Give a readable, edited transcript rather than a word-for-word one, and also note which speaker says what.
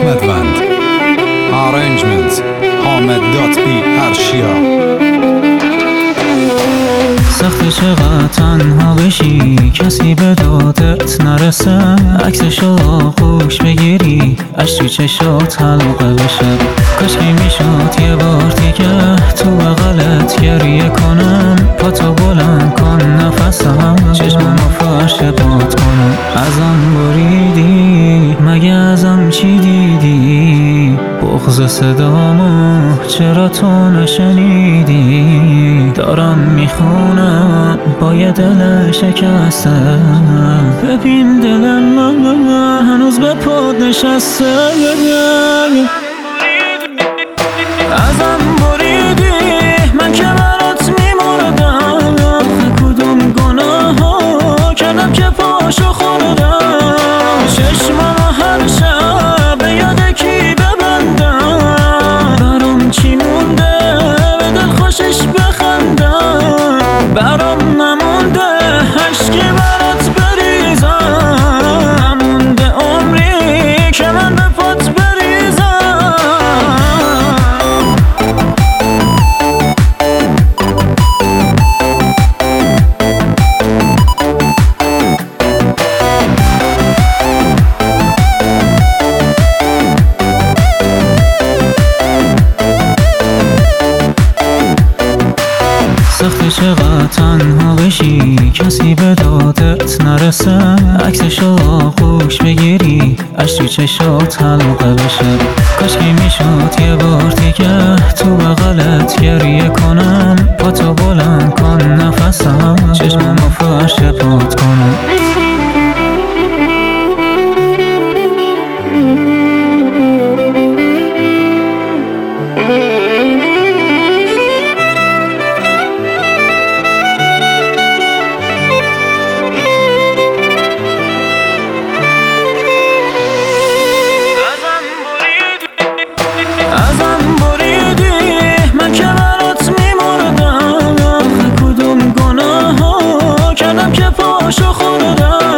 Speaker 1: حامدوند. Arrangement حامد.b ارشیا.
Speaker 2: سخت چقدر تنها بشی کسی به دادت نرسه، عکسشو آغوش بگیری اش تو چشات حلقه بشه. کاشکی میشد یه بار دیگه تو بغلت گریه کنم، پاتو بلند کن نفسم چشممو فرش پات کنم. ازم بریدی مگه ازم چی دیدی؟ بغض صدامو چرا تو نشنیدی؟ دارم میخونم با یه دل شکسته، ببین دل من هنوز به پات نشسته. ازم بریدی من که برات میمردم، کدوم گناه ها کردم که پاشو خوردم. چشمم هر شب به یاد کی ببندم، برام چی مونده به دل خوشش بخندم، برام نمونده عشقی برات بریزم، نمونده عمری که من به پات بریزم. سخت چقدر تنها بشی کسی به دادت نرسه، عکسشو آغوش بگیری اش تو چشات حلقه بشه. کاشکی میشد یه بار دیگه تو بغلت گریه کنم، پاتو بلند کن نفسم چشممو فرش پات کنم. ازم بریدی من که برات میمردم، کدوم گناه ها کردم که پاشو خوردم.